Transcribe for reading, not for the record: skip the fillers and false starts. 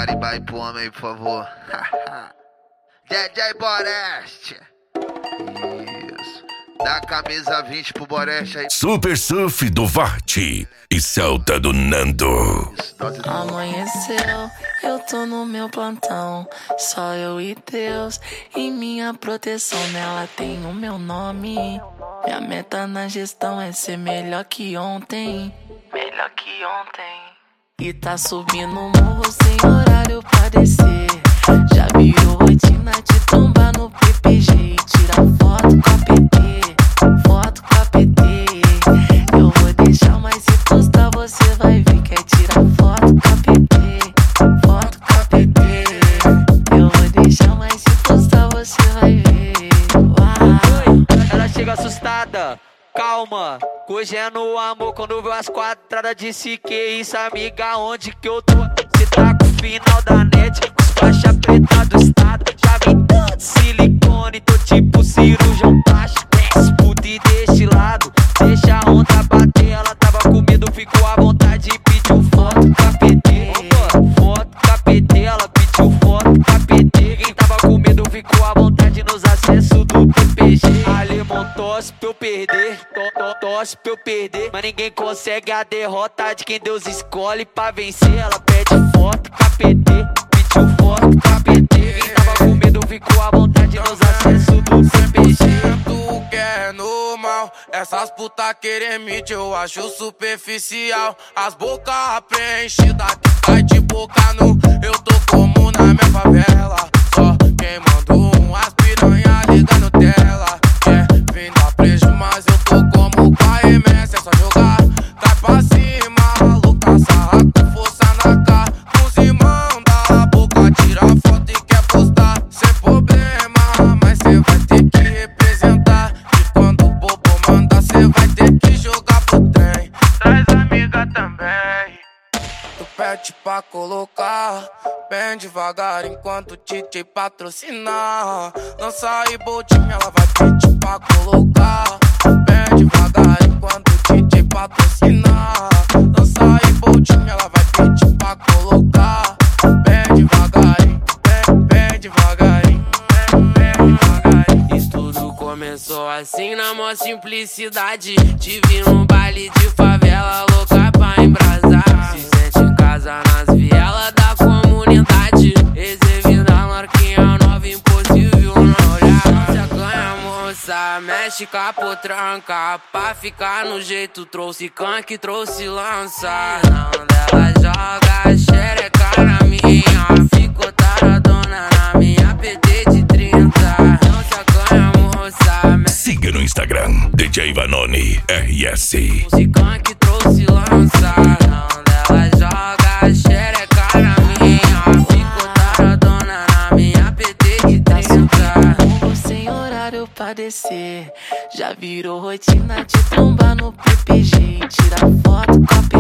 carimbar aí pro homem aí, por favor. DJ Boreste. Isso. Dá a camisa 20 pro Boreste aí. Super Surf do Varte e Celta do Nando. Isso, Amanheceu, eu tô no meu plantão. Só eu e Deus e minha proteção. Nela tem o meu nome. Minha meta na gestão é ser melhor que ontem. Melhor que ontem. E tá subindo o morro sem horário pra descer. Já virou rotina de tombar no PPG e tirar foto com a PT. Foto com a PT. Eu vou deixar, mas se postar você vai ver. Quer tirar foto com a PT. Foto com a PT. Eu vou deixar, mas se postar você vai ver. Uau. Ela chega assustada, calma. Hoje é no amor, quando viu as quadradas disse que isso, amiga, onde que eu tô? Cê tá com o final da net, com os faixa preta do estado. Já vi tanto silicone, tô tipo cirurgião plástico. Desce puta e deste lado, deixa a onda bater. Ela tava com medo, ficou à vontade e pediu foto com a PT. Foto com a PT, ela pediu foto com a PT. Quem tava com medo ficou à vontade nos acessos do PPG. Alemão tosse pra eu perder, tosse pra eu perder. Mas ninguém consegue a derrota de quem Deus escolhe pra vencer. Ela pede foto com a PT, pediu foto com a PT. Quem tava com medo ficou à vontade nos acessos do PPG. Tu quer normal, essas puta querem mídia, eu acho superficial. As bocas preenchidas, sai de boca nu. Eu tô como na minha favela, só quem mandou umas piranha ligando tela. Quer vir da prejo, mas eu tô como KMS, é só jogar. Cai pra cima, louca, sarra com força na cara. Os irmãos da boca, tira foto e quer postar. Sem problema, mas cê vai ter que representar. E quando o bobo manda, cê vai ter que jogar pro trem. Traz amiga também. Tu pede pra colocar, bem devagar enquanto o DJ patrocinar. Lança aí boldinha, ela vai pedir pra colocar, bem devagar enquanto o DJ patrocinar. Lança aí boldinha, ela vai pedir pra colocar, bem devagarinho, bem devagarinho, bem devagarinho. E tudo começou assim na maior simplicidade. Te vi num baile de favela, louca pra embrasar. Se sente em casa nas vielas da comunidade. Exervindo a marquinha nova, impossível não olhar. Não se acanha, moça, mexe com a potranca. Pra ficar no jeito, trouxe canque, trouxe lança. Não dela joga xereca na minha. Ficou taradona na minha PT de 30. Não se acanha, moça. Siga no Instagram, DJ Vanoni RS. Trouxe canque, trouxe lança. Não dela joga xereca na minha. Ficou taradona na minha PT de 30. Sem horário pra descer. Já virou rotina de tombar no PPG e tirar foto com a